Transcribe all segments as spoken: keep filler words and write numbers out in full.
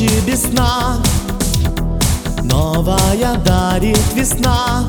ночи без сна новая дарит весна.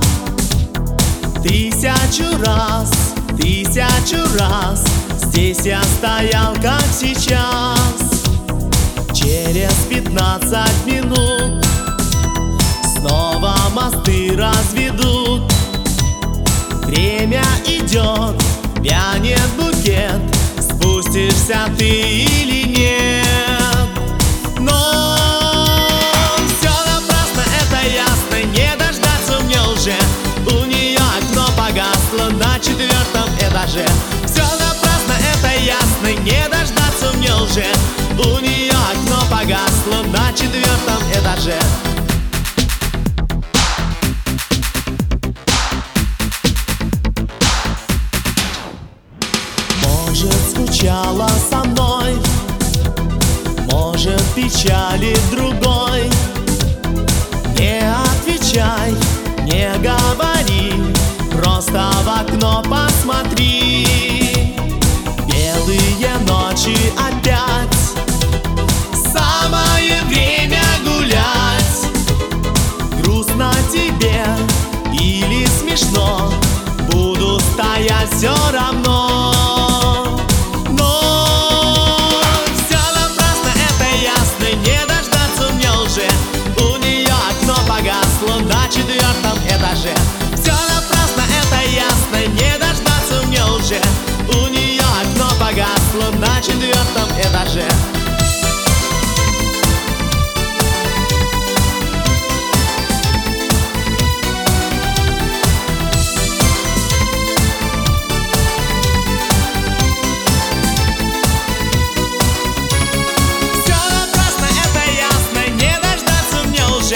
Тысячу раз, тысячу раз здесь я стоял, как сейчас. Через пятнадцать минут снова мосты разведут. Время идет, вянет букет, спустишься ты или нет. Но все напрасно, это ясно, не дождаться мне уже. У нее окно погасло на четвертом этаже. Все напрасно, это ясно, не дождаться мне уже. У нее окно погасло на четвертом этаже. Может, скучала со мной, может, печали другой. Не отвечай, не говори, просто в окно посмотри. Белые ночи опять, самое время гулять. Грустно тебе или смешно, буду стоять все равно. На четвертом этаже все напрасно, это ясно, не дождаться мне уже. У нее окно погасло на четвертом этаже. Все напрасно, это ясно, не дождаться мне уже.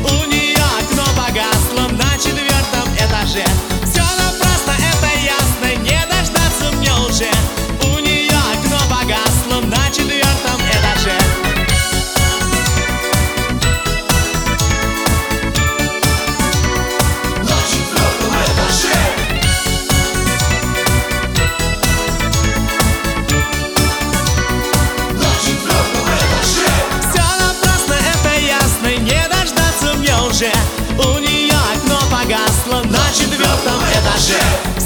На четвертом этаже все напрасно, это ясно, не дождаться мне уже. У нее окно погасло на четвертом этаже. На четвертом этаже. На четвертом этаже. Все напрасно, это ясно, не дождаться мне уже. У нее окно погасло на четвертом этаже.